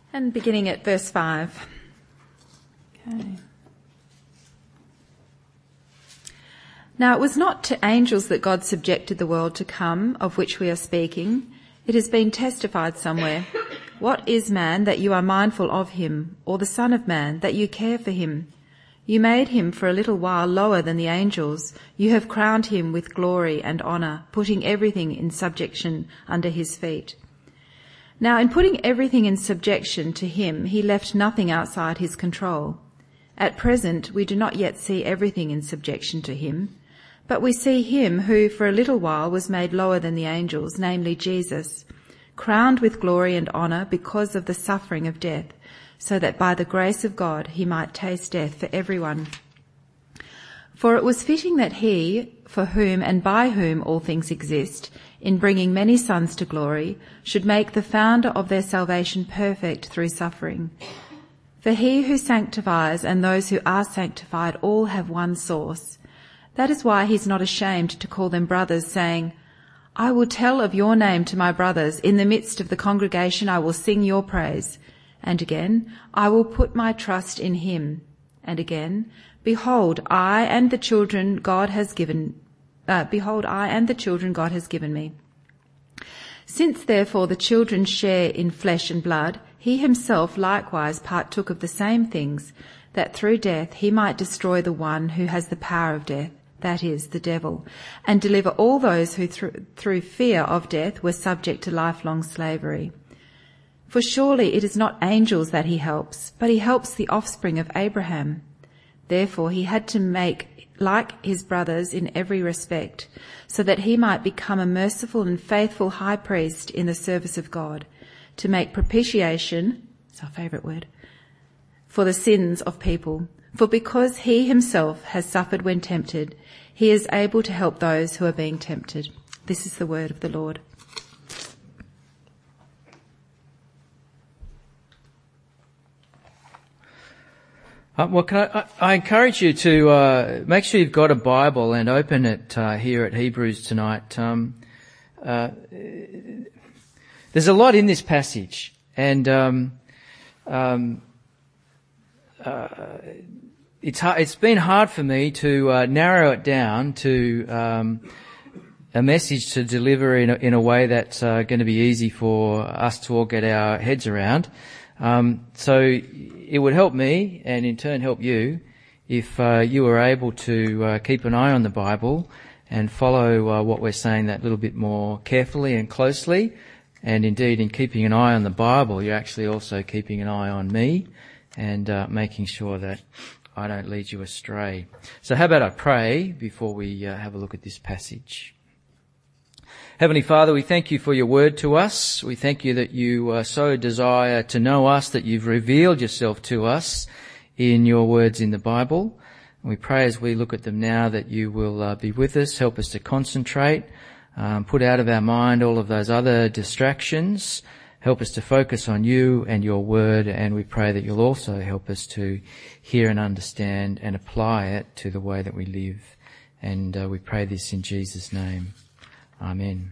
And beginning at verse 5. Okay. Now it was not to angels that God subjected the world to come, of which we are speaking. It has been testified somewhere. What is man that you are mindful of him, or the Son of Man that you care for him? You made him for a little while lower than the angels. You have crowned him with glory and honour, putting everything in subjection under his feet. Now in putting everything in subjection to him, he left nothing outside his control. At present we do not yet see everything in subjection to him, but we see him who for a little while was made lower than the angels, namely Jesus, crowned with glory and honour because of the suffering of death, so that by the grace of God he might taste death for everyone. For it was fitting that he, for whom and by whom all things exist, in bringing many sons to glory, should make the founder of their salvation perfect through suffering. For he who sanctifies and those who are sanctified all have one source. That is why he's not ashamed to call them brothers, saying, I will tell of your name to my brothers. In the midst of the congregation I will sing your praise. And again, I will put my trust in him. And again, behold, I and the children God has given me. Since therefore the children share in flesh and blood, he himself likewise partook of the same things, that through death he might destroy the one who has the power of death, that is, the devil, and deliver all those who through fear of death were subject to lifelong slavery. For surely it is not angels that he helps, but he helps the offspring of Abraham. Therefore he had to make like his brothers in every respect, so that he might become a merciful and faithful high priest in the service of God, to make propitiation, it's our favourite word, for the sins of people. For because he himself has suffered when tempted, he is able to help those who are being tempted. This is the word of the Lord. I encourage you to make sure you've got a Bible and open it here at Hebrews tonight. There's a lot in this passage, and it's been hard for me to narrow it down to a message to deliver in a way that's going to be easy for us to all get our heads around. So it would help me, and in turn help you, if you were able to keep an eye on the Bible and follow what we're saying that little bit more carefully and closely. And indeed, in keeping an eye on the Bible, you're actually also keeping an eye on me and making sure that I don't lead you astray. So how about I pray before we have a look at this passage? Heavenly Father, we thank you for your word to us. We thank you that you so desire to know us, that you've revealed yourself to us in your words in the Bible. And we pray as we look at them now that you will be with us, help us to concentrate, put out of our mind all of those other distractions, help us to focus on you and your word, and we pray that you'll also help us to hear and understand and apply it to the way that we live. And we pray this in Jesus' name. Amen.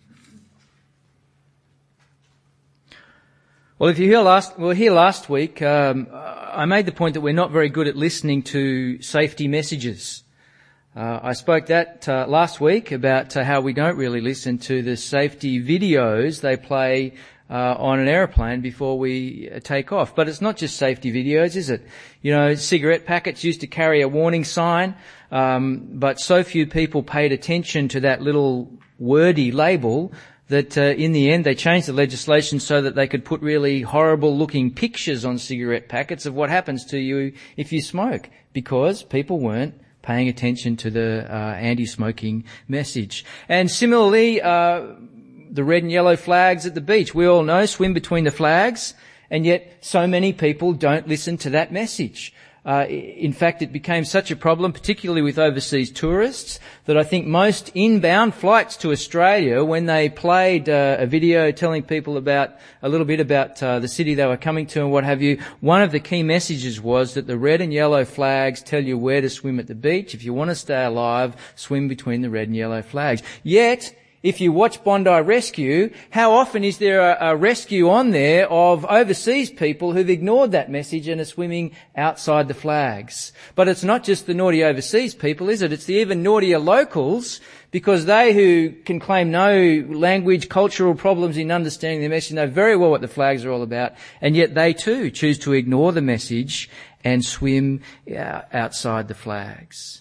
Well, if you were here last week, I made the point that we're not very good at listening to safety messages. I spoke that last week about how we don't really listen to the safety videos they play on an aeroplane before we take off. But it's not just safety videos, is it? You know, cigarette packets used to carry a warning sign, but so few people paid attention to that little wordy label that in the end they changed the legislation so that they could put really horrible looking pictures on cigarette packets of what happens to you if you smoke, because people weren't paying attention to the anti-smoking message. And similarly, the red and yellow flags at the beach. We all know, swim between the flags, and yet so many people don't listen to that message. In fact, it became such a problem, particularly with overseas tourists, that I think most inbound flights to Australia, when they played a video telling people about a little bit about the city they were coming to and what have you, one of the key messages was that the red and yellow flags tell you where to swim at the beach. If you want to stay alive, swim between the red and yellow flags. Yet, If you watch Bondi Rescue, how often is there a rescue on there of overseas people who've ignored that message and are swimming outside the flags? But it's not just the naughty overseas people, is it? It's the even naughtier locals, because they who can claim no language, cultural problems in understanding the message know very well what the flags are all about, and yet they too choose to ignore the message and swim outside the flags.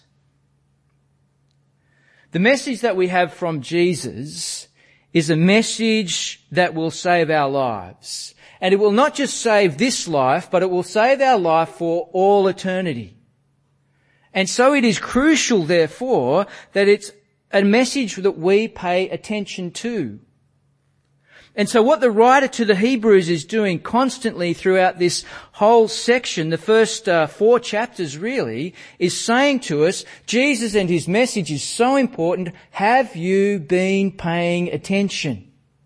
The message that we have from Jesus is a message that will save our lives. And it will not just save this life, but it will save our life for all eternity. And so it is crucial, therefore, that it's a message that we pay attention to. And so what the writer to the Hebrews is doing constantly throughout this whole section, the first 4 chapters really, is saying to us, Jesus and his message is so important. Have you been paying attention?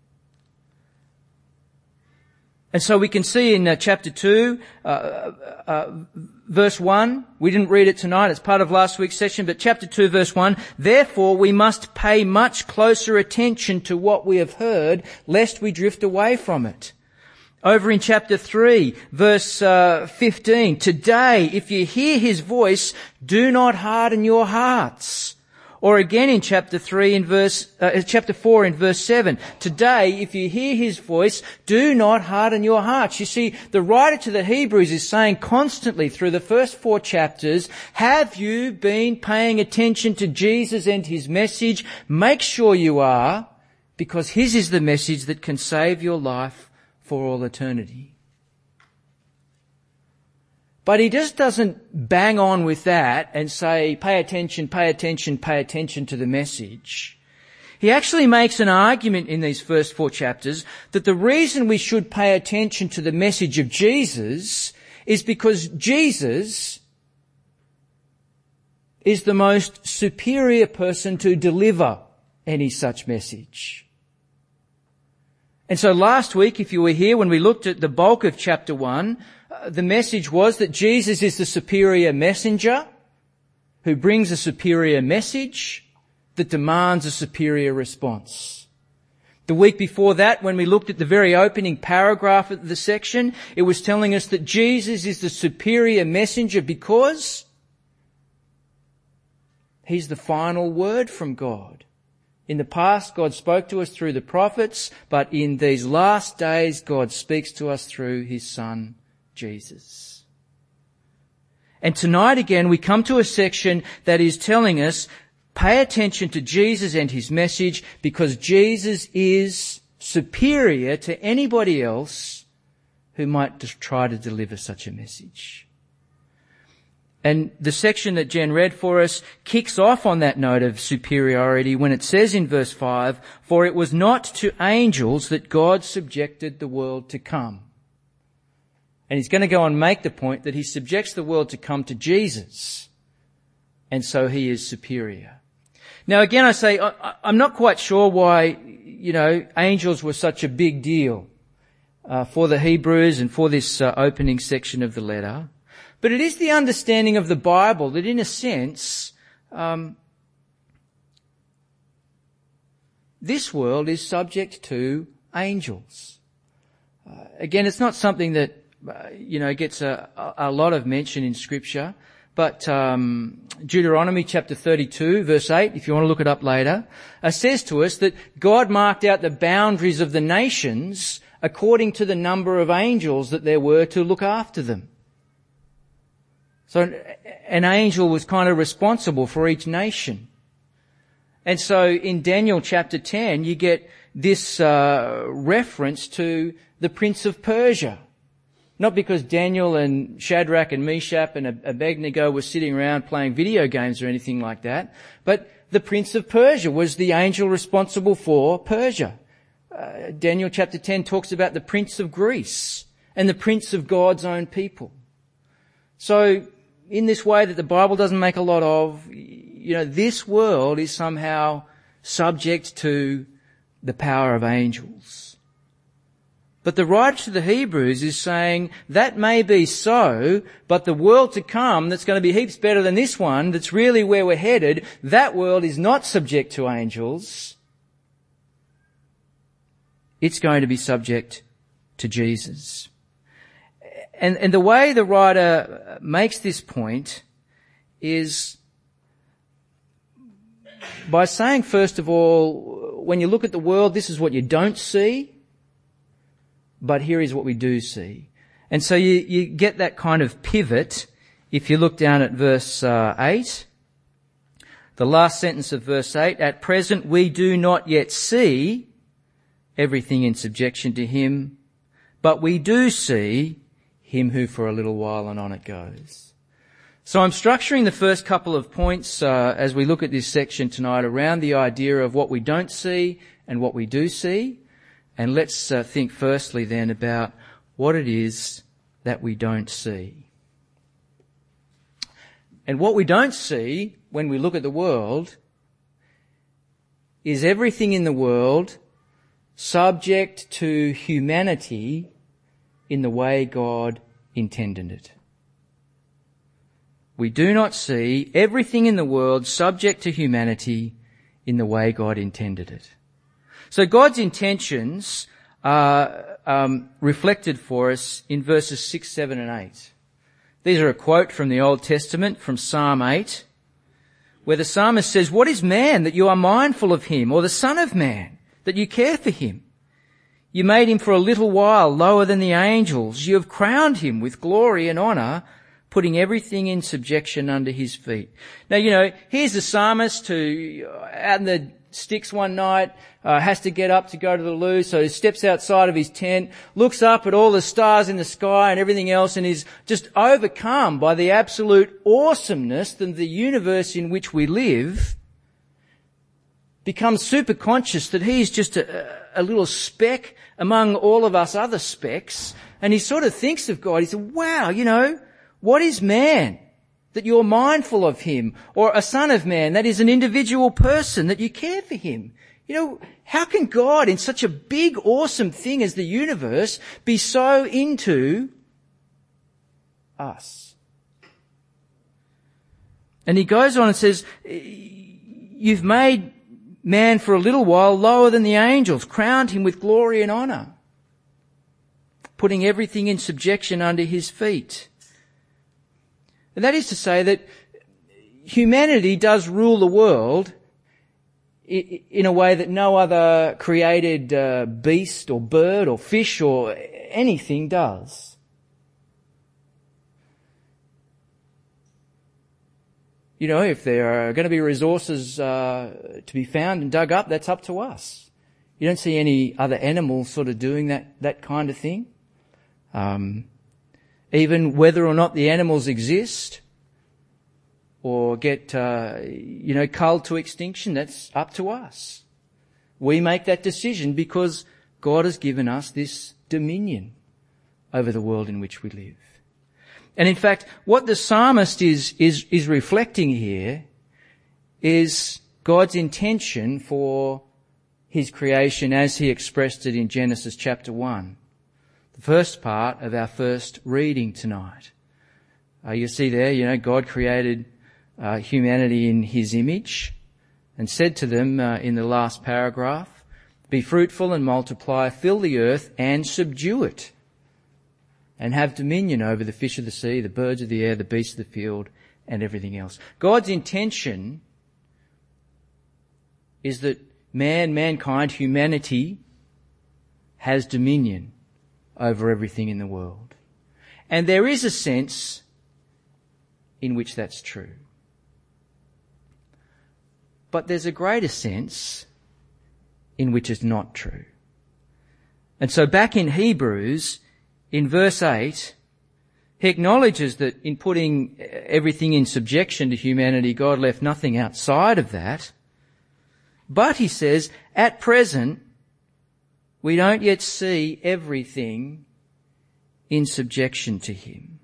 And so we can see in chapter 2, verse 1, we didn't read it tonight, it's part of last week's session, but chapter 2, verse 1, therefore we must pay much closer attention to what we have heard, lest we drift away from it. Over in chapter 3, verse 15, today, if you hear his voice, do not harden your hearts. Or again in chapter 4 in verse 7, today, if you hear his voice, do not harden your hearts. You see, the writer to the Hebrews is saying constantly through the first 4 chapters, have you been paying attention to Jesus and his message? Make sure you are, because his is the message that can save your life for all eternity. But he just doesn't bang on with that and say, pay attention, pay attention, pay attention to the message. He actually makes an argument in these first 4 chapters that the reason we should pay attention to the message of Jesus is because Jesus is the most superior person to deliver any such message. And so last week, if you were here when we looked at the bulk of chapter 1, the message was that Jesus is the superior messenger who brings a superior message that demands a superior response. The week before that, when we looked at the very opening paragraph of the section, it was telling us that Jesus is the superior messenger because he's the final word from God. In the past, God spoke to us through the prophets, but in these last days, God speaks to us through his Son, Jesus. And tonight again we come to a section that is telling us, pay attention to Jesus and his message because Jesus is superior to anybody else who might just try to deliver such a message. And the section that Jen read for us kicks off on that note of superiority when it says in verse 5, for it was not to angels that God subjected the world to come. And he's going to go and make the point that he subjects the world to come to Jesus. And so he is superior. Now again I say, I'm not quite sure why, angels were such a big deal for the Hebrews and for this opening section of the letter. But it is the understanding of the Bible that in a sense, this world is subject to angels. Again, it's not something that gets a lot of mention in Scripture. But Deuteronomy chapter 32, verse 8, if you want to look it up later, says to us that God marked out the boundaries of the nations according to the number of angels that there were to look after them. So an angel was kind of responsible for each nation. And so in Daniel chapter 10, you get this reference to the Prince of Persia. Not because Daniel and Shadrach and Meshach and Abednego were sitting around playing video games or anything like that, but the Prince of Persia was the angel responsible for Persia. Daniel chapter 10 talks about the Prince of Greece and the Prince of God's own people. So in this way that the Bible doesn't make a lot of, this world is somehow subject to the power of angels. But the writer to the Hebrews is saying that may be so, but the world to come that's going to be heaps better than this one, that's really where we're headed, that world is not subject to angels. it's going to be subject to Jesus. And the way the writer makes this point is by saying, first of all, when you look at the world, this is what you don't see, but here is what we do see. And so you get that kind of pivot if you look down at verse 8. The last sentence of verse 8, at present we do not yet see everything in subjection to him, but we do see him who for a little while and on it goes. So I'm structuring the first couple of points as we look at this section tonight around the idea of what we don't see and what we do see. And let's think firstly then about what it is that we don't see. And what we don't see when we look at the world is everything in the world subject to humanity in the way God intended it. We do not see everything in the world subject to humanity in the way God intended it. So God's intentions are reflected for us in verses 6, 7 and 8. These are a quote from the Old Testament, from Psalm 8, where the psalmist says, "What is man that you are mindful of him, or the son of man that you care for him? You made him for a little while lower than the angels. You have crowned him with glory and honour, putting everything in subjection under his feet." Now, here's the psalmist who, out in the sticks one night, has to get up to go to the loo, so he steps outside of his tent, looks up at all the stars in the sky and everything else, and is just overcome by the absolute awesomeness of the universe in which we live, becomes super conscious that he's just a little speck among all of us other specks, and he sort of thinks of God. He said, wow, what is man that you're mindful of him, or a son of man that is an individual person that you care for him? How can God, in such a big, awesome thing as the universe, be so into us? And he goes on and says, you've made man for a little while lower than the angels, crowned him with glory and honour, putting everything in subjection under his feet. And that is to say that humanity does rule the world in a way that no other created beast or bird or fish or anything does. If there are going to be resources to be found and dug up, that's up to us. You don't see any other animals sort of doing that kind of thing. Even whether or not the animals exist or get, culled to extinction, that's up to us. We make that decision because God has given us this dominion over the world in which we live. And in fact, what the psalmist is reflecting here is God's intention for his creation as he expressed it in Genesis chapter 1, the first part of our first reading tonight. You see there, God created humanity in his image and said to them in the last paragraph, "Be fruitful and multiply, fill the earth and subdue it, and have dominion over the fish of the sea, the birds of the air, the beasts of the field, and everything else." God's intention is that mankind, humanity, has dominion over everything in the world. And there is a sense in which that's true. But there's a greater sense in which it's not true. And so back in Hebrews, in verse 8, he acknowledges that in putting everything in subjection to humanity, God left nothing outside of that. But he says, at present, we don't yet see everything in subjection to him.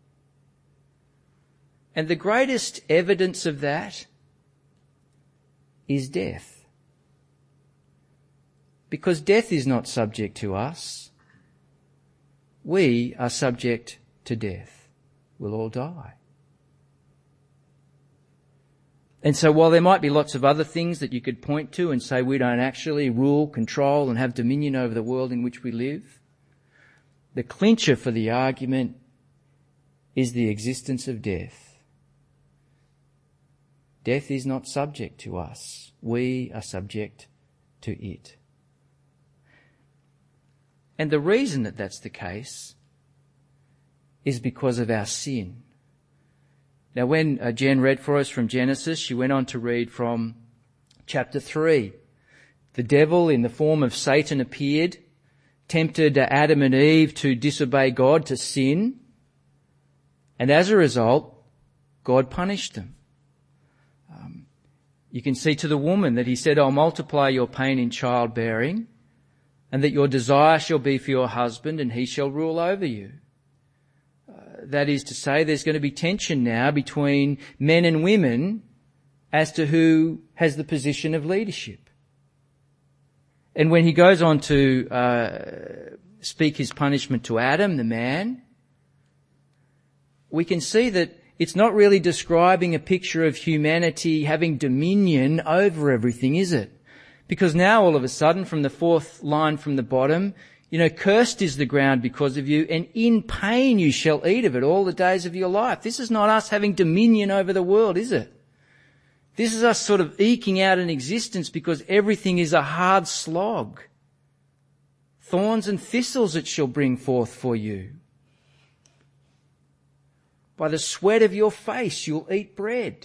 And the greatest evidence of that is death. Because death is not subject to us. We are subject to death. We'll all die. And so while there might be lots of other things that you could point to and say we don't actually rule, control and have dominion over the world in which we live, the clincher for the argument is the existence of death. Death is not subject to us. We are subject to it. And the reason that that's the case is because of our sin. Now when Jen read for us from Genesis, she went on to read from chapter 3. The devil in the form of Satan appeared, tempted Adam and Eve to disobey God, to sin, and as a result, God punished them. You can see to the woman that he said, I'll multiply your pain in childbearing, and that your desire shall be for your husband, and he shall rule over you. That is to say, there's going to be tension now between men and women as to who has the position of leadership. And when he goes on to speak his punishment to Adam, the man, we can see that it's not really describing a picture of humanity having dominion over everything, is it? Because now all of a sudden, from the fourth line from the bottom, cursed is the ground because of you, and in pain you shall eat of it all the days of your life. This is not us having dominion over the world, is it? This is us sort of eking out an existence because everything is a hard slog. Thorns and thistles it shall bring forth for you. By the sweat of your face you'll eat bread,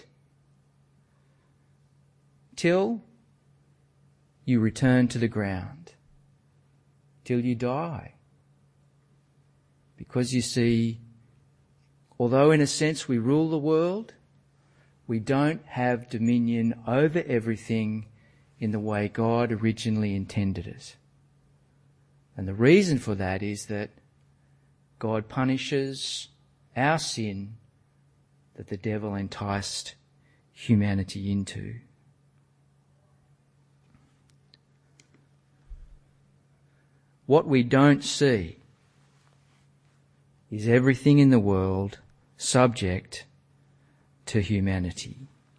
till you return to the ground, till you die. Because you see, although in a sense we rule the world, we don't have dominion over everything in the way God originally intended it. And the reason for that is that God punishes our sin that the devil enticed humanity into. What we don't see is everything in the world subject to humanity.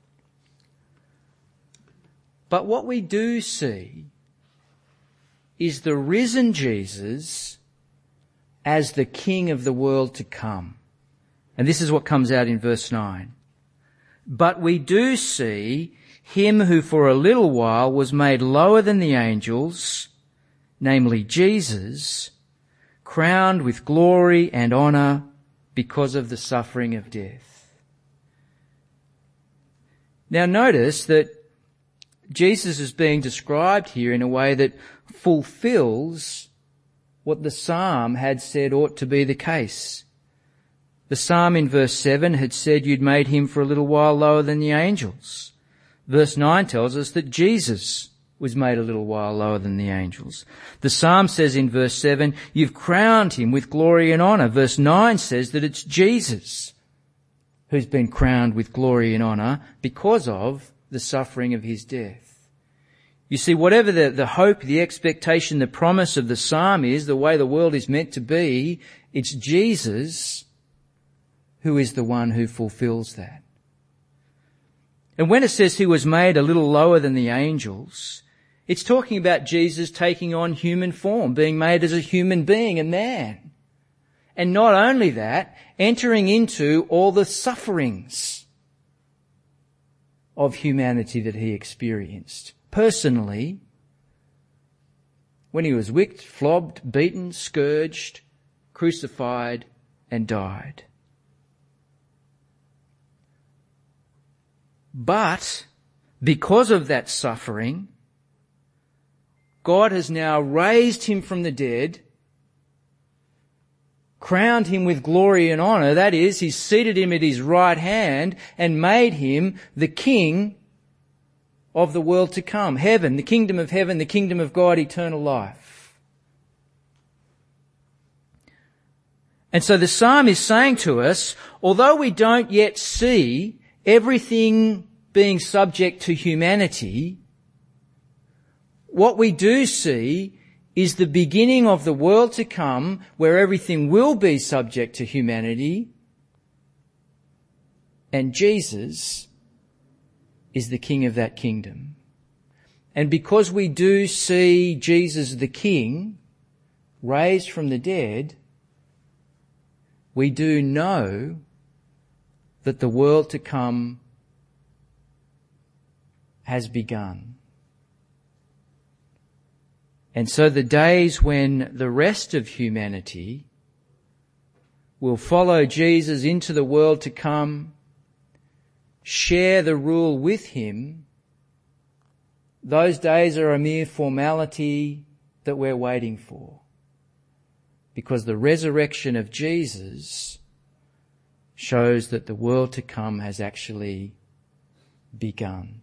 But what we do see is the risen Jesus as the King of the world to come. And this is what comes out in verse 9. But we do see him who for a little while was made lower than the angels, namely Jesus, crowned with glory and honour because of the suffering of death. Now notice that Jesus is being described here in a way that fulfills what the psalm had said ought to be the case. The psalm in verse 7 had said you'd made him for a little while lower than the angels. Verse 9 tells us that Jesus was made a little while lower than the angels. The psalm says in verse 7, you've crowned him with glory and honour. Verse 9 says that it's Jesus who's been crowned with glory and honour because of the suffering of his death. You see, whatever the hope, the expectation, the promise of the psalm is, the way the world is meant to be, it's Jesus who is the one who fulfills that. And when it says he was made a little lower than the angels, it's talking about Jesus taking on human form, being made as a human being, a man. And not only that, entering into all the sufferings of humanity that he experienced. Personally, when he was whipped, flogged, beaten, scourged, crucified, and died. But because of that suffering, God has now raised him from the dead, crowned him with glory and honour. That is, he's seated him at his right hand and made him the King of the world to come. Heaven, the kingdom of heaven, the kingdom of God, eternal life. And so the psalm is saying to us, although we don't yet see everything being subject to humanity, what we do see is the beginning of the world to come where everything will be subject to humanity, and Jesus is the King of that kingdom. And because we do see Jesus the King raised from the dead, we do know that the world to come has begun. And so the days when the rest of humanity will follow Jesus into the world to come, share the rule with him, those days are a mere formality that we're waiting for. Because the resurrection of Jesus shows that the world to come has actually begun.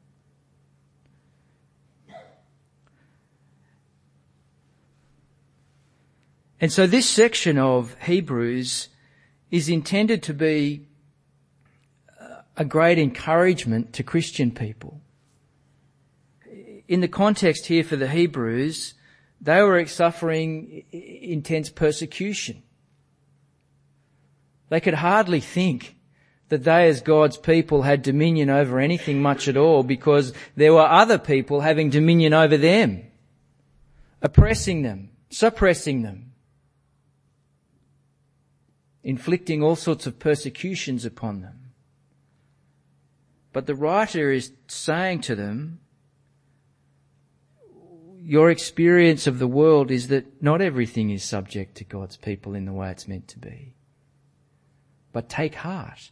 And so this section of Hebrews is intended to be a great encouragement to Christian people. In the context here for the Hebrews, they were suffering intense persecution. They could hardly think that they as God's people had dominion over anything much at all, because there were other people having dominion over them, oppressing them, suppressing them, inflicting all sorts of persecutions upon them. But the writer is saying to them, your experience of the world is that not everything is subject to God's people in the way it's meant to be. But take heart.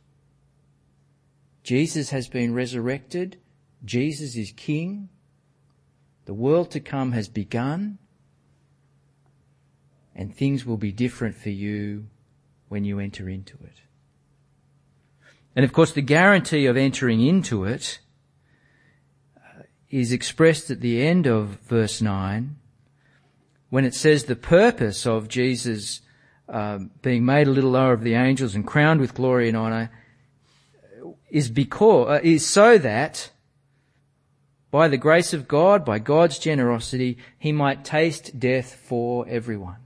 Jesus has been resurrected. Jesus is King. The world to come has begun. And things will be different for you when you enter into it. And of course, the guarantee of entering into it is expressed at the end of verse 9, when it says the purpose of Jesus being made a little lower of the angels and crowned with glory and honour is so that by the grace of God, by God's generosity, he might taste death for everyone.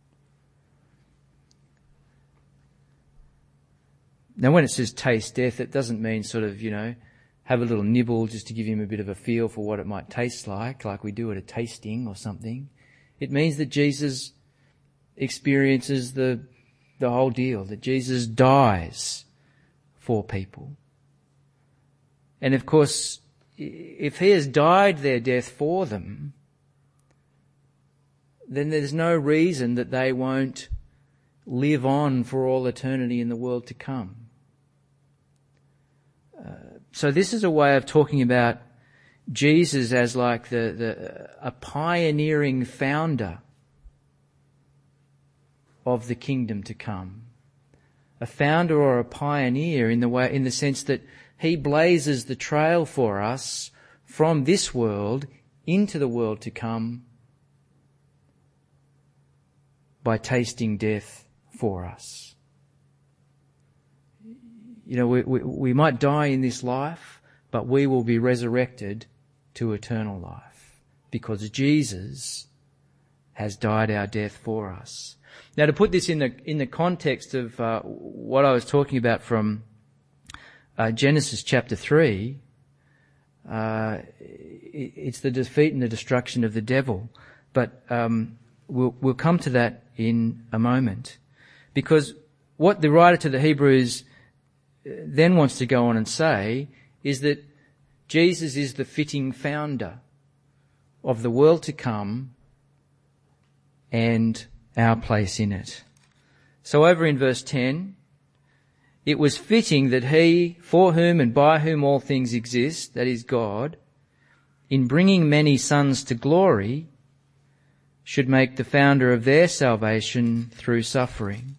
Now, when it says taste death, it doesn't mean sort of, have a little nibble just to give him a bit of a feel for what it might taste like we do at a tasting or something. It means that Jesus experiences the whole deal, that Jesus dies for people. And of course, if he has died their death for them, then there's no reason that they won't live on for all eternity in the world to come. So this is a way of talking about Jesus as like a pioneering founder of the kingdom to come. A founder or a pioneer in the sense that he blazes the trail for us from this world into the world to come by tasting death for us. We might die in this life, but we will be resurrected to eternal life because Jesus has died our death for us. Now, to put this in the context of what I was talking about from Genesis chapter 3, it's the defeat and the destruction of the devil. But we'll come to that in a moment, because what the writer to the Hebrews then wants to go on and say is that Jesus is the fitting founder of the world to come and our place in it. So over in verse 10, it was fitting that he, for whom and by whom all things exist, that is God, in bringing many sons to glory, should make the founder of their salvation through suffering.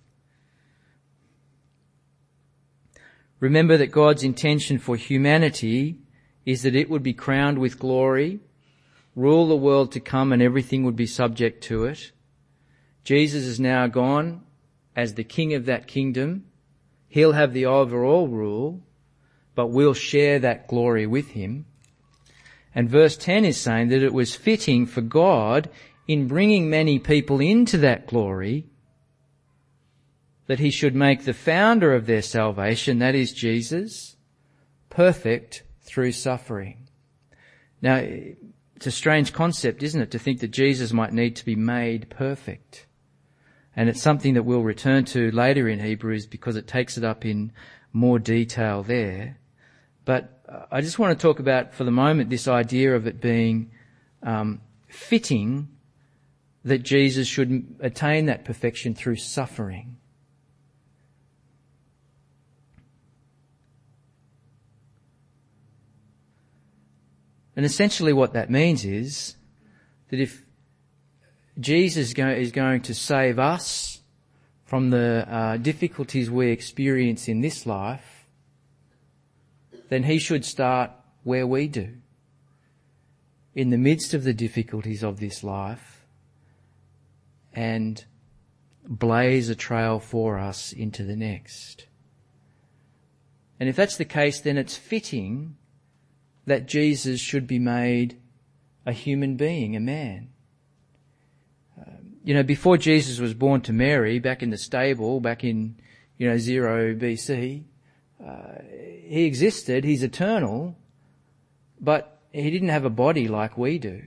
Remember that God's intention for humanity is that it would be crowned with glory, rule the world to come, and everything would be subject to it. Jesus is now gone as the king of that kingdom. He'll have the overall rule, but we'll share that glory with him. And verse 10 is saying that it was fitting for God, in bringing many people into that glory, that he should make the founder of their salvation, that is Jesus, perfect through suffering. Now, it's a strange concept, isn't it, to think that Jesus might need to be made perfect. And it's something that we'll return to later in Hebrews because it takes it up in more detail there. But I just want to talk about, for the moment, this idea of it being fitting that Jesus should attain that perfection through suffering. And essentially what that means is that if Jesus is going to save us from the difficulties we experience in this life, then he should start where we do, in the midst of the difficulties of this life, and blaze a trail for us into the next. And if that's the case, then it's fitting that Jesus should be made a human being, a man. Before Jesus was born to Mary, back in the stable, back in, 0 BC, he existed, he's eternal, but he didn't have a body like we do.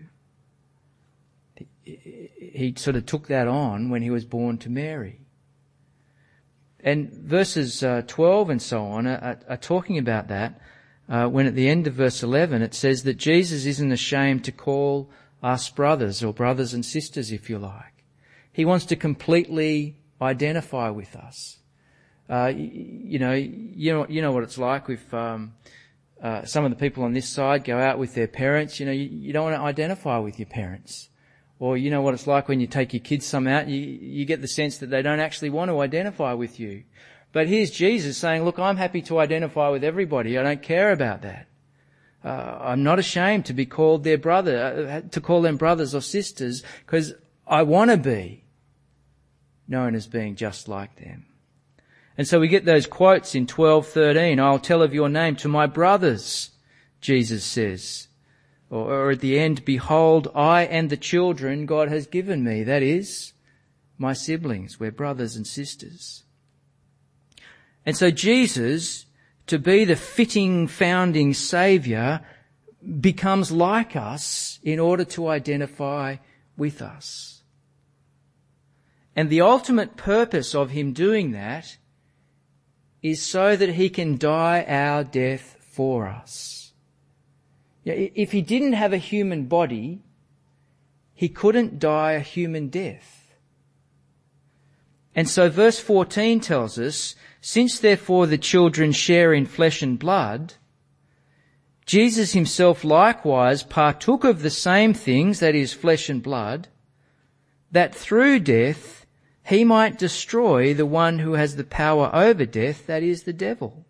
He sort of took that on when he was born to Mary. And verses 12 and so on are talking about that. When at the end of verse 11 it says that Jesus isn't ashamed to call us brothers, or brothers and sisters if you like. He wants to completely identify with us. You know what it's like with some of the people on this side go out with their parents. You don't want to identify with your parents. Or you know what it's like when you take your kids some out, you get the sense that they don't actually want to identify with you. But here's Jesus saying, look, I'm happy to identify with everybody. I don't care about that. I'm not ashamed to be called their brother, to call them brothers or sisters, because I want to be known as being just like them. And so we get those quotes in 12:13. I'll tell of your name to my brothers, Jesus says. Or at the end, behold, I and the children God has given me. That is, my siblings. We're brothers and sisters. And so Jesus, to be the fitting founding Saviour, becomes like us in order to identify with us. And the ultimate purpose of him doing that is so that he can die our death for us. If he didn't have a human body, he couldn't die a human death. And so verse 14 tells us, since therefore the children share in flesh and blood, Jesus himself likewise partook of the same things, that is, flesh and blood, that through death he might destroy the one who has the power over death, that is, the devil,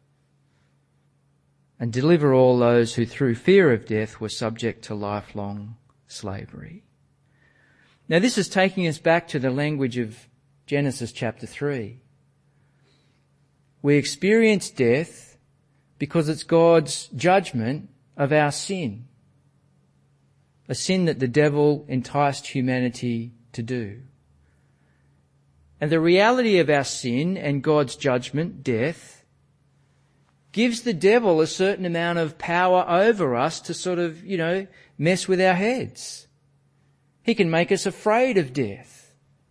and deliver all those who through fear of death were subject to lifelong slavery. Now this is taking us back to the language of Genesis chapter 3. We experience death because it's God's judgment of our sin, a sin that the devil enticed humanity to do. And the reality of our sin and God's judgment, death, gives the devil a certain amount of power over us to sort of, mess with our heads. He can make us afraid of death.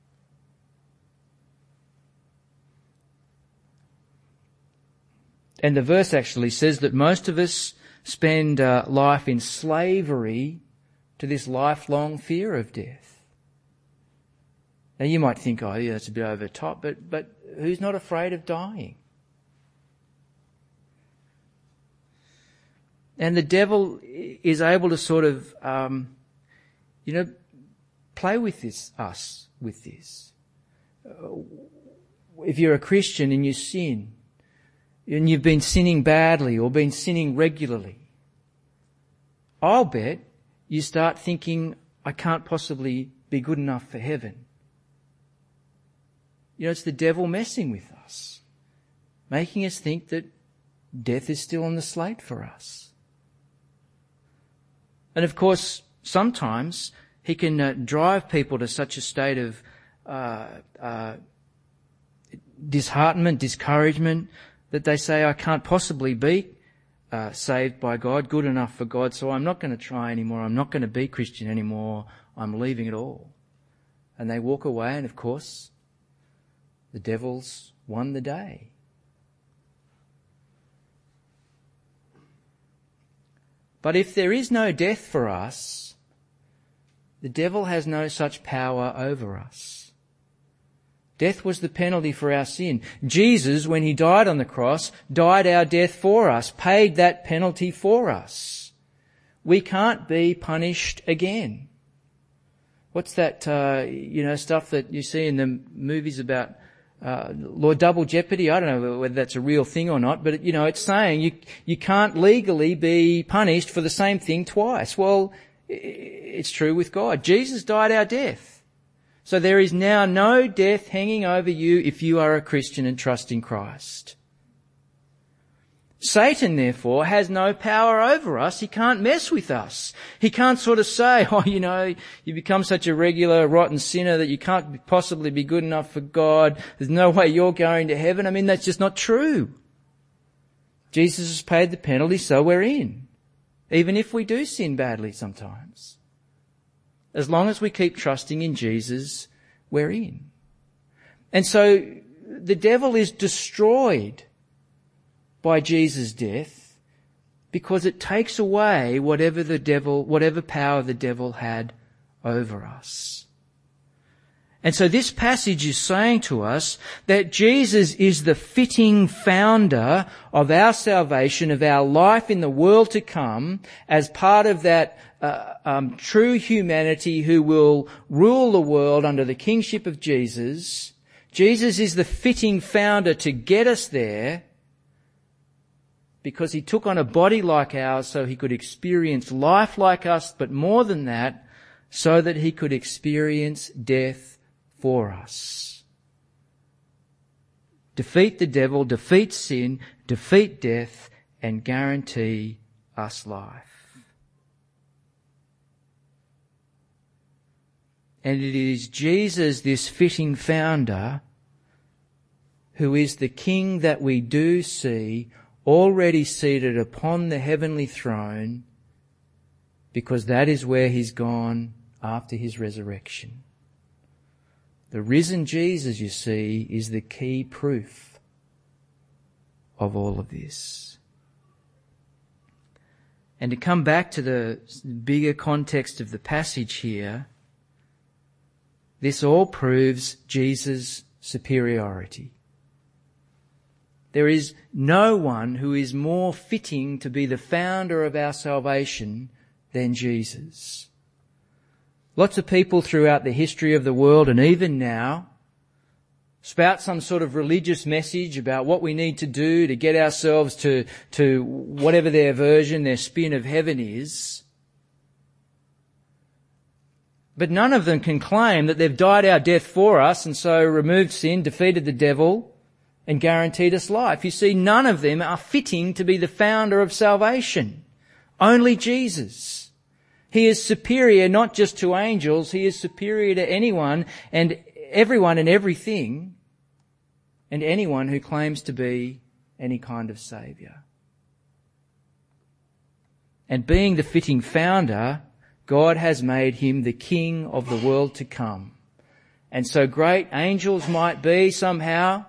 And the verse actually says that most of us spend life in slavery to this lifelong fear of death. Now you might think, that's a bit over the top, but who's not afraid of dying? And the devil is able to sort of, play with us with this. If you're a Christian and you sin, and you've been sinning badly or been sinning regularly, I'll bet you start thinking, I can't possibly be good enough for heaven. It's the devil messing with us, making us think that death is still on the slate for us. And of course, sometimes he can drive people to such a state of disheartenment, discouragement, that they say, I can't possibly beat saved by God, good enough for God, so I'm not going to try anymore, I'm not going to be Christian anymore, I'm leaving it all. And they walk away, and of course, the devil's won the day. But if there is no death for us, the devil has no such power over us. Death was the penalty for our sin. Jesus, when he died on the cross, died our death for us, paid that penalty for us. We can't be punished again. What's that, stuff that you see in the movies about Lord Double Jeopardy? I don't know whether that's a real thing or not, but it's saying you can't legally be punished for the same thing twice. Well, it's true with God. Jesus died our death. So there is now no death hanging over you if you are a Christian and trust in Christ. Satan, therefore, has no power over us. He can't mess with us. He can't sort of say, you become such a regular rotten sinner that you can't possibly be good enough for God. There's no way you're going to heaven. I mean, that's just not true. Jesus has paid the penalty, so we're in. Even if we do sin badly sometimes. As long as we keep trusting in Jesus, we're in. And so the devil is destroyed by Jesus' death because it takes away whatever power the devil had over us. And so this passage is saying to us that Jesus is the fitting founder of our salvation, of our life in the world to come, as part of that true humanity who will rule the world under the kingship of Jesus. Jesus is the fitting founder to get us there because he took on a body like ours so he could experience life like us, but more than that, so that he could experience death for us. Defeat the devil, defeat sin, defeat death, and guarantee us life. And it is Jesus, this fitting founder, who is the King that we do see already seated upon the heavenly throne, because that is where he's gone after his resurrection. The risen Jesus, you see, is the key proof of all of this. And to come back to the bigger context of the passage here, this all proves Jesus' superiority. There is no one who is more fitting to be the founder of our salvation than Jesus. Lots of people throughout the history of the world and even now spout some sort of religious message about what we need to do to get ourselves to whatever their version, their spin of heaven is. But none of them can claim that they've died our death for us and so removed sin, defeated the devil, and guaranteed us life. You see, none of them are fitting to be the founder of salvation. Only Jesus. He is superior not just to angels, he is superior to anyone and everyone and everything, and anyone who claims to be any kind of saviour. And being the fitting founder, God has made him the king of the world to come. And so great angels might be somehow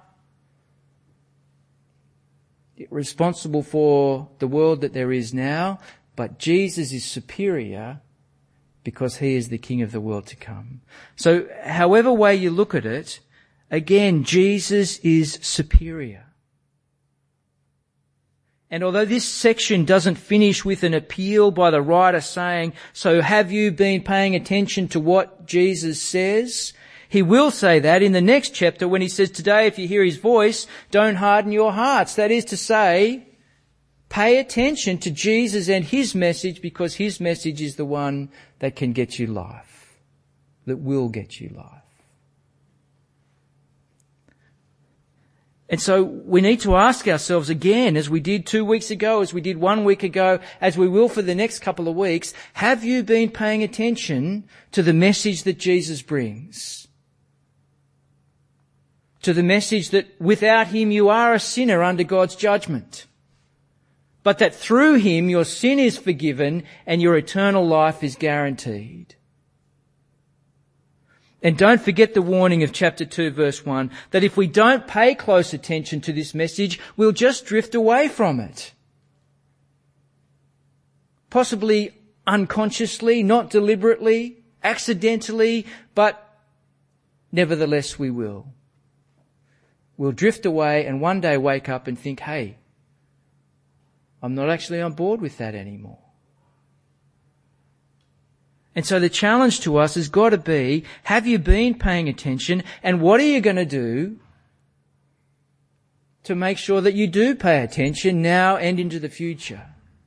responsible for the world that there is now, but Jesus is superior because he is the king of the world to come. So however way you look at it, again, Jesus is superior. And although this section doesn't finish with an appeal by the writer saying, so have you been paying attention to what Jesus says? He will say that in the next chapter when he says, today if you hear his voice, don't harden your hearts. That is to say, pay attention to Jesus and his message, because his message is the one that can get you life, that will get you life. And so we need to ask ourselves again, as we did 2 weeks ago, as we did 1 week ago, as we will for the next couple of weeks, have you been paying attention to the message that Jesus brings? To the message that without him you are a sinner under God's judgment. but that through him your sin is forgiven and your eternal life is guaranteed. And don't forget the warning of chapter 2 verse 1, that if we don't pay close attention to this message, we'll just drift away from it. Possibly unconsciously, not deliberately, accidentally, but nevertheless we will. We'll drift away and one day wake up and think, hey, I'm not actually on board with that anymore. And so the challenge to us has got to be, have you been paying attention, and what are you going to do to make sure that you do pay attention now and into the future?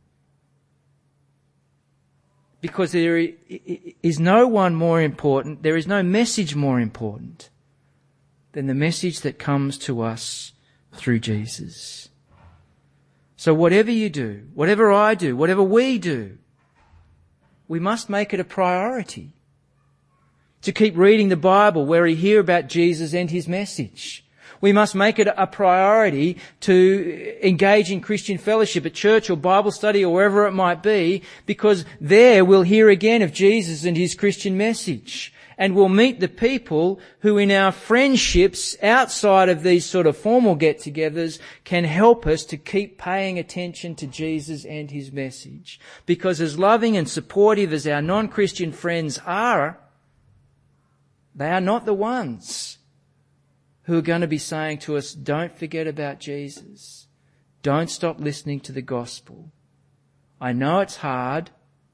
Because there is no one more important, there is no message more important than the message that comes to us through Jesus. So whatever you do, whatever I do, whatever we do, we must make it a priority to keep reading the Bible where we hear about Jesus and his message. We must make it a priority to engage in Christian fellowship at church or Bible study or wherever it might be, because there we'll hear again of Jesus and his Christian message. And we'll meet the people who in our friendships outside of these sort of formal get-togethers can help us to keep paying attention to Jesus and his message. Because as loving and supportive as our non-Christian friends are, they are not the ones who are going to be saying to us, don't forget about Jesus. Don't stop listening to the gospel. I know it's hard,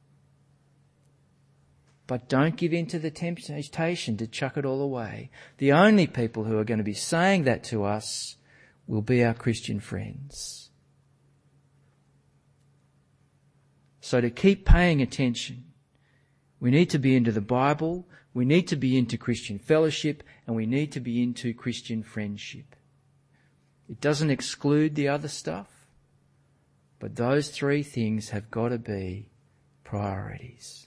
but don't give in to the temptation to chuck it all away. The only people who are going to be saying that to us will be our Christian friends. So to keep paying attention, we need to be into the Bible, we need to be into Christian fellowship, and we need to be into Christian friendship. It doesn't exclude the other stuff, but those three things have got to be priorities.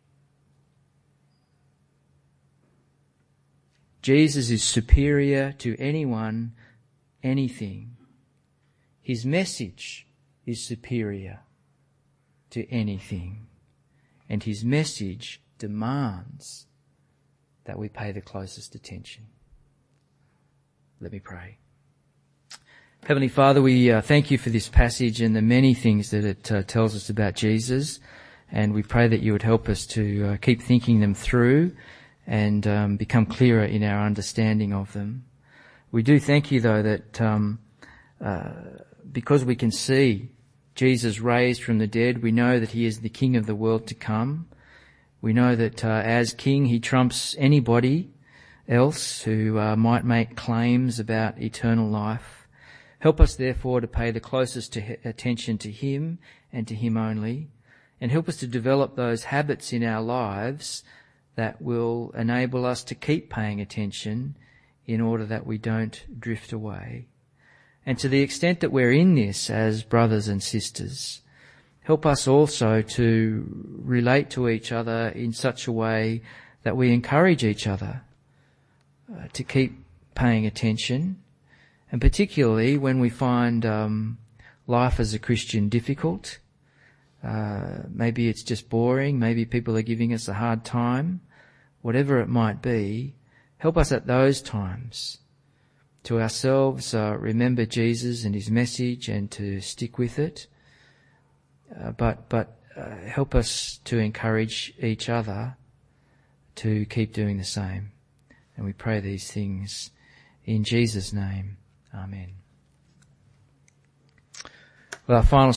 Jesus is superior to anyone, anything. His message is superior to anything. And his message demands that we pay the closest attention. Let me pray. Heavenly Father, we thank you for this passage and the many things that it tells us about Jesus. And we pray that you would help us to keep thinking them through and become clearer in our understanding of them. We do thank you, though, that because we can see Jesus raised from the dead, we know that he is the King of the world to come. We know that as King, he trumps anybody else who might make claims about eternal life. Help us, therefore, to pay the closest attention to him and to him only, and help us to develop those habits in our lives that will enable us to keep paying attention in order that we don't drift away. And to the extent that we're in this as brothers and sisters, help us also to relate to each other in such a way that we encourage each other to keep paying attention, and particularly when we find life as a Christian difficult. Maybe it's just boring, maybe people are giving us a hard time. Whatever it might be, help us at those times to ourselves remember Jesus and his message and to stick with it. But help us to encourage each other to keep doing the same. And we pray these things in Jesus' name. Amen. Well, our final